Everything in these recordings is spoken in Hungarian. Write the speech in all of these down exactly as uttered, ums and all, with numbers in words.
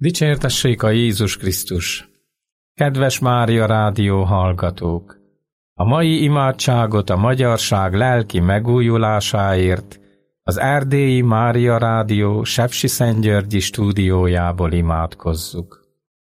Dicsértessék a Jézus Krisztus! Kedves Mária Rádió hallgatók! A mai imádságot a magyarság lelki megújulásáért az erdélyi Mária Rádió Sepsiszentgyörgyi stúdiójából imádkozzuk.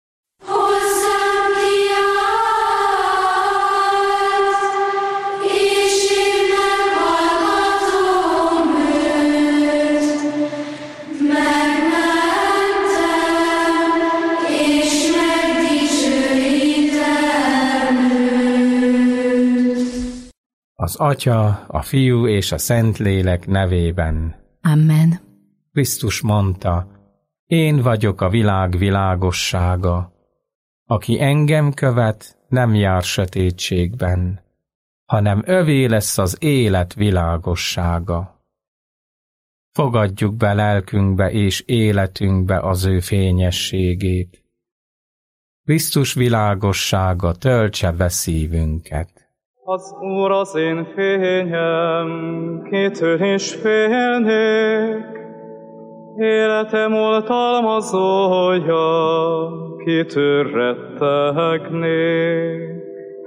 Az Atya, a Fiú és a Szentlélek nevében. Amen. Krisztus mondta, én vagyok a világ világossága. Aki engem követ, nem jár sötétségben, hanem övé lesz az élet világossága. Fogadjuk be lelkünkbe és életünkbe az ő fényességét. Krisztus világossága töltse be szívünket. Az Úr az én fényem, kitől is félnék, életem oltalmazója, kitől rettegnék.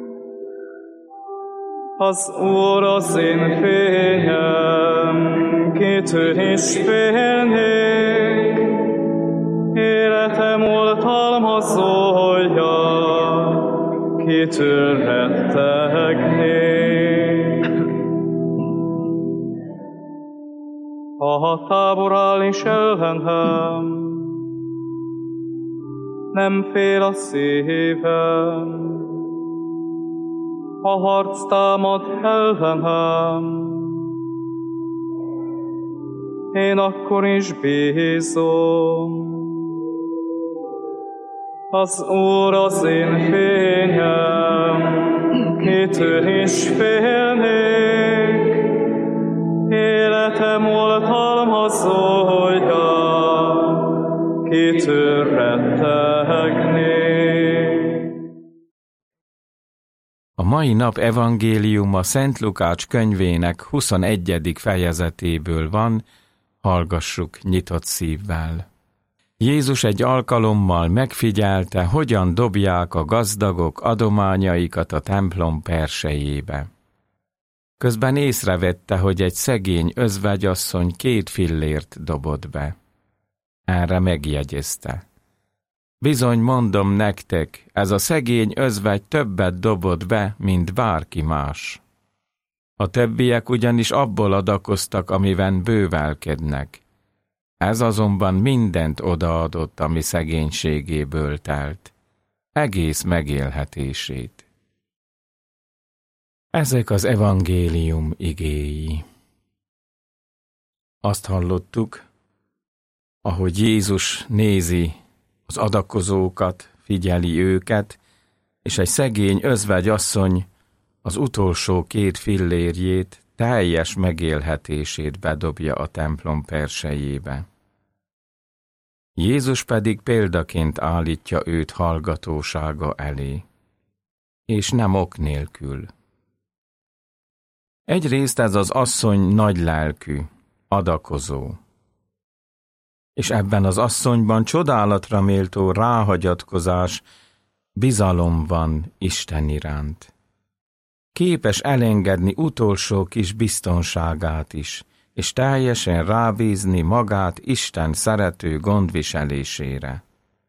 Az Úr az én fényem, kitől is félnék, életem oltalmazója, kitől rettegnék. Ha tábor áll is ellenem, nem fél a szívem. Ha harc támad ellenem, én akkor is bízom. Az Úr az én fényem, kitől is félnék, életem oltalmazója, kitől rettegnék. A mai nap evangéliuma Szent Lukács könyvének huszonegyedik fejezetéből van, hallgassuk nyitott szívvel. Jézus egy alkalommal megfigyelte, hogyan dobják a gazdagok adományaikat a templom persejébe. Közben észrevette, hogy egy szegény özvegyasszony két fillért dobott be. Erre megjegyezte. Bizony mondom nektek, ez a szegény özvegy többet dobott be, mint bárki más. A többiek ugyanis abból adakoztak, amiben bővelkednek. Ez azonban mindent odaadott, ami szegénységéből telt, egész megélhetését. Ezek az evangélium igéi. Azt hallottuk, ahogy Jézus nézi az adakozókat, figyeli őket, és egy szegény özvegyasszony az utolsó két fillérjét, teljes megélhetését bedobja a templom persejébe. Jézus pedig példaként állítja őt hallgatósága elé, és nem ok nélkül. Egyrészt ez az asszony nagylelkű, adakozó, és ebben az asszonyban csodálatra méltó ráhagyatkozás, bizalom van Isten iránt. Képes elengedni utolsó kis biztonságát is, és teljesen rábízni magát Isten szerető gondviselésére.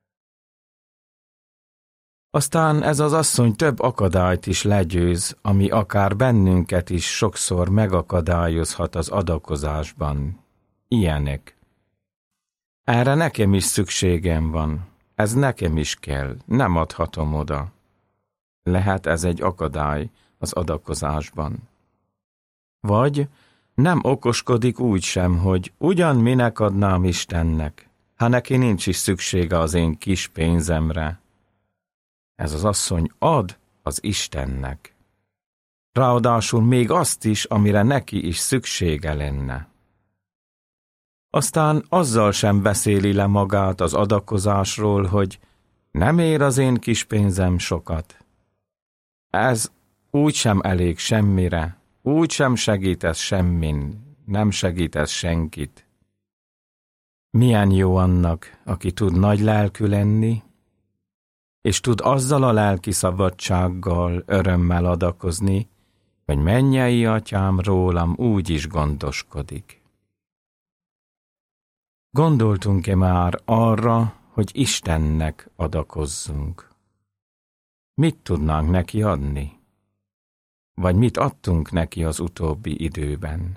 Aztán ez az asszony több akadályt is legyőz, ami akár bennünket is sokszor megakadályozhat az adakozásban. Ilyenek. Erre nekem is szükségem van, ez nekem is kell, nem adhatom oda. Lehet ez egy akadály az adakozásban. Vagy nem okoskodik úgy sem, hogy ugyan minek adnám Istennek, ha neki nincs is szüksége az én kis pénzemre. Ez az asszony ad az Istennek. Ráadásul még azt is, amire neki is szüksége lenne. Aztán azzal sem beszéli le magát az adakozásról, hogy nem ér az én kis pénzem sokat. Ez úgy sem elég semmire, úgy sem segítesz semmin, nem segítesz senkit. Milyen jó annak, aki tud nagy lelkű lenni, és tud azzal a lelki szabadsággal, örömmel adakozni, hogy mennyei atyám rólam úgy is gondoskodik. Gondoltunk-e már arra, hogy Istennek adakozzunk? Mit tudnánk neki adni? Vagy mit adtunk neki az utóbbi időben?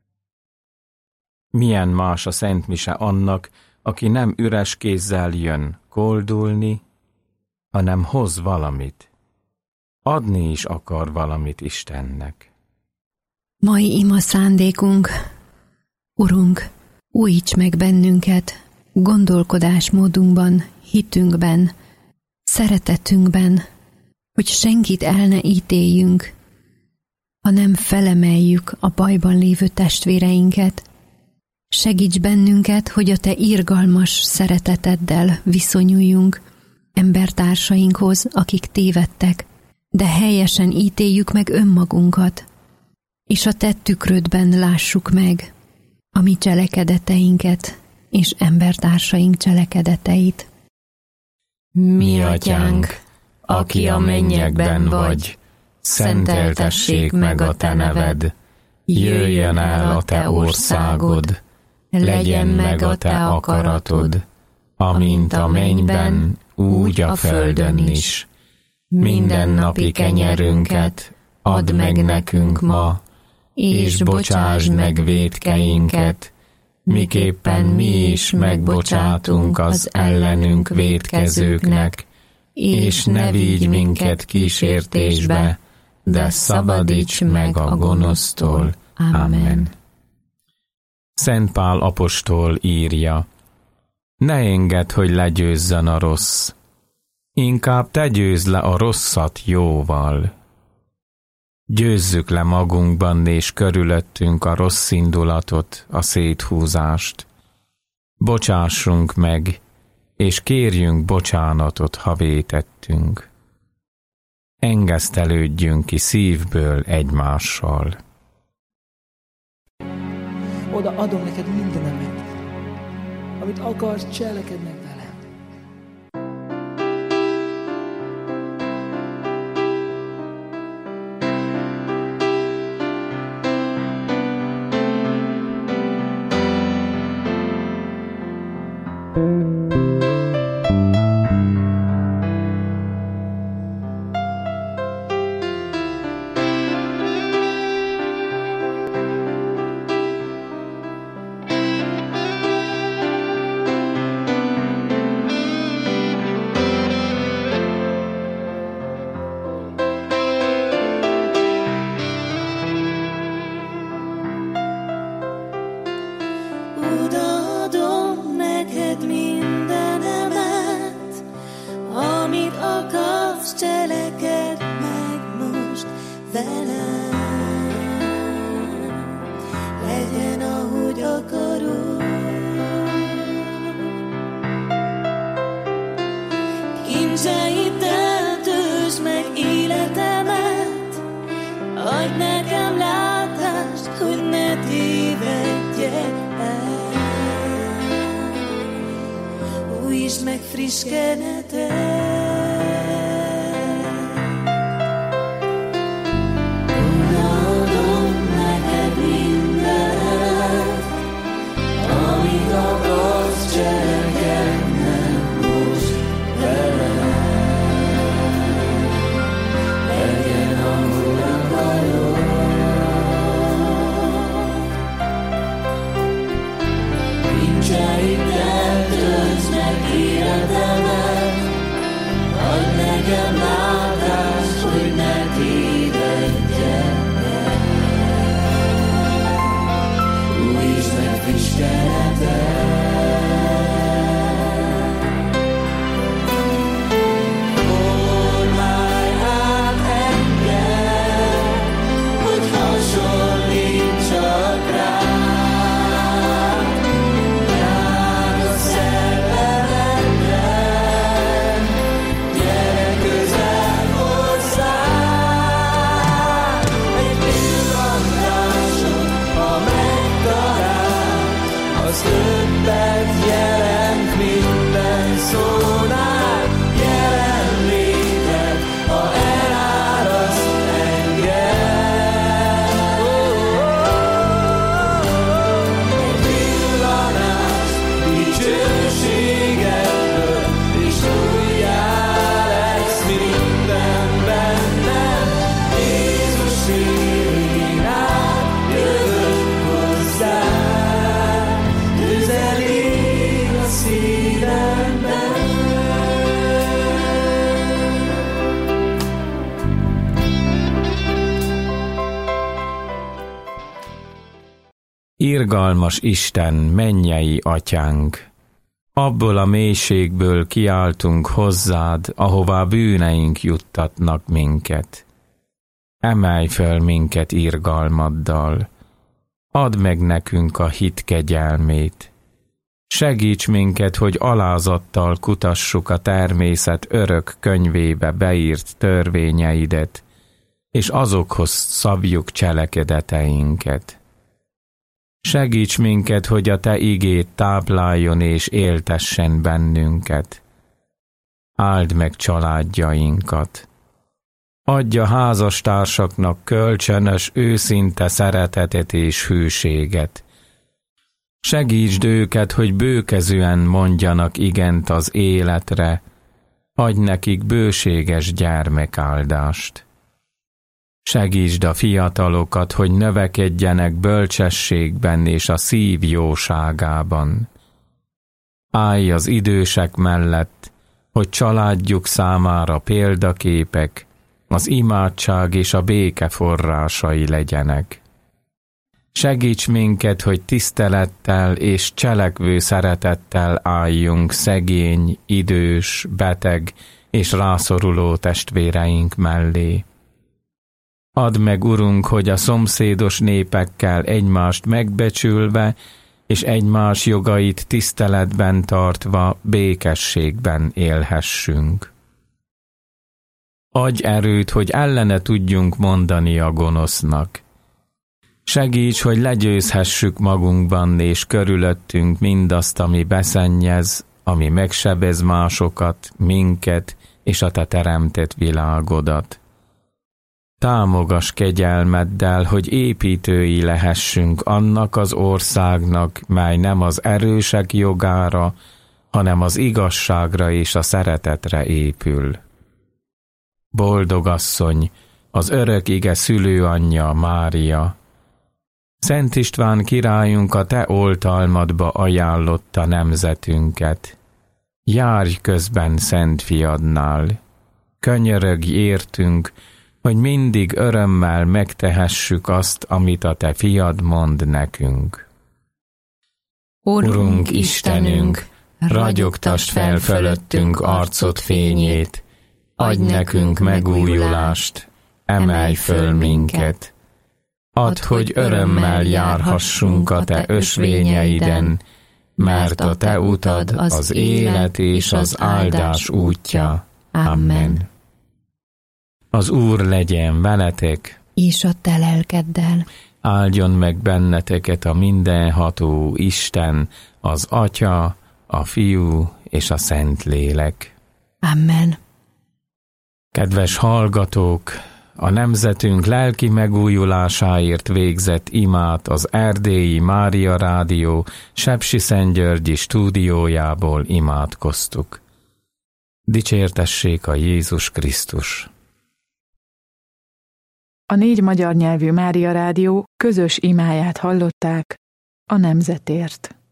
Milyen más a Szent Mise annak, aki nem üres kézzel jön koldulni, hanem hoz valamit. Adni is akar valamit Istennek. Mai ima szándékunk, Urunk, újíts meg bennünket gondolkodásmódunkban, hitünkben, szeretetünkben, hogy senkit el ne ítéljünk, hanem felemeljük a bajban lévő testvéreinket. Segíts bennünket, hogy a Te irgalmas szereteteddel viszonyuljunk embertársainkhoz, akik tévedtek, de helyesen ítéljük meg önmagunkat, és a Te tükrödben lássuk meg a mi cselekedeteinket és embertársaink cselekedeteit. Mi atyánk, aki a mennyekben vagy, szenteltessék meg a Te neved, jöjjön el a Te országod, legyen meg a Te akaratod, amint a mennyben, úgy a földön is. Mindennapi kenyerünket add meg nekünk ma, és bocsásd meg vétkeinket, miképpen mi is megbocsátunk az ellenünk vétkezőknek, és ne vigy minket kísértésbe, de szabadíts meg a gonosztól. Amen. Szent Pál apostol írja: ne engedd, hogy legyőzzön a rossz, inkább te győzd le a rosszat jóval. Győzzük le magunkban és körülöttünk a rossz indulatot, a széthúzást. Bocsássunk meg, és kérjünk bocsánatot, ha vétettünk. Engesztelődjünk ki szívből egymással. Oda adom neked mindenemet, amit akarsz, cselekedd meg velem. Good. Irgalmas Isten, mennyei atyánk, abból a mélységből kiáltunk hozzád, ahová bűneink juttatnak minket. Emelj föl minket irgalmaddal, add meg nekünk a hit kegyelmét. Segíts minket, hogy alázattal kutassuk a természet örök könyvébe beírt törvényeidet, és azokhoz szabjuk cselekedeteinket. Segíts minket, hogy a te igéd tápláljon és éltessen bennünket. Áld meg családjainkat. Adj a házastársaknak kölcsönös, őszinte szeretetet és hűséget. Segítsd őket, hogy bőkezűen mondjanak igent az életre, adj nekik bőséges gyermekáldást. Segítsd a fiatalokat, hogy növekedjenek bölcsességben és a szív jóságában. Állj az idősek mellett, hogy családjuk számára példaképek, az imádság és a béke forrásai legyenek. Segíts minket, hogy tisztelettel és cselekvő szeretettel álljunk szegény, idős, beteg és rászoruló testvéreink mellé. Add meg, Urunk, hogy a szomszédos népekkel egymást megbecsülve és egymás jogait tiszteletben tartva békességben élhessünk. Adj erőt, hogy ellene tudjunk mondani a gonosznak. Segíts, hogy legyőzhessük magunkban és körülöttünk mindazt, ami beszennyez, ami megsebez másokat, minket és a te teremtett világodat. Támogass kegyelmeddel, hogy építői lehessünk annak az országnak, mely nem az erősek jogára, hanem az igazságra és a szeretetre épül. Boldog asszony, az örök ige szülőanyja Mária, Szent István királyunk a te oltalmadba ajánlotta nemzetünket. Járj közben Szent Fiadnál, könyörögj értünk, hogy mindig örömmel megtehessük azt, amit a te fiad mond nekünk. Urunk Istenünk, ragyogtasd fel fölöttünk arcod fényét, adj nekünk megújulást, emelj föl minket. Add, hogy örömmel járhassunk a te ösvényeiden, mert a te utad az élet és az áldás útja. Amen. Az Úr legyen veletek, és a te lelkeddel. Áldjon meg benneteket a mindenható Isten, az Atya, a Fiú és a Szentlélek. Amen. Kedves hallgatók, a nemzetünk lelki megújulásáért végzett imát az Erdélyi Mária Rádió Sepsiszentgyörgyi stúdiójából imádkoztuk. Dicsértessék a Jézus Krisztus! A négy magyar nyelvű Mária Rádió közös imáját hallották a nemzetért.